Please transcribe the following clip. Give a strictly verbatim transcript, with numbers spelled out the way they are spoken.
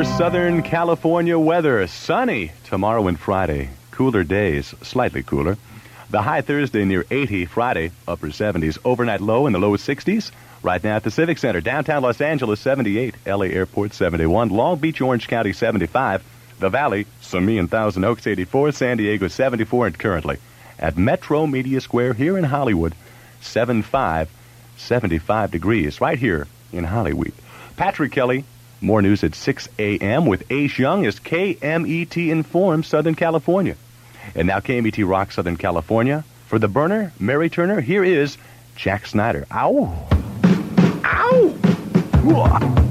Southern California weather. Sunny tomorrow and Friday. Cooler days, slightly cooler. The high Thursday near eighty, Friday upper seventies. Overnight low in the low sixties. Right now at the Civic Center, downtown Los Angeles, seventy-eight. L A Airport, seventy-one. Long Beach, Orange County, seventy-five. The Valley, Simi and Thousand Oaks, eighty-four. San Diego, seventy-four. And currently at Metro Media Square here in Hollywood, seventy-five, seventy-five degrees right here in Hollywood. Patrick Kelly, more news at six a.m. with Ace Young as K M E T informs Southern California. And now K M E T rocks Southern California. For the burner, Mary Turner, here is Jack Snyder. Ow! Ow! Whoa.